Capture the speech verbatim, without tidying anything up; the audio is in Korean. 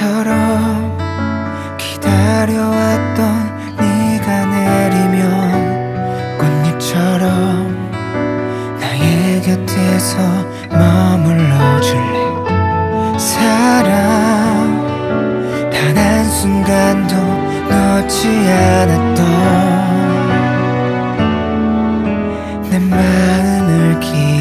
꽃잎처럼 기다려왔던 네가 내리면 꽃잎처럼 나의 곁에서 머물러줄래. 사랑 단 한순간도 놓지 않았던 내 마음을 기다려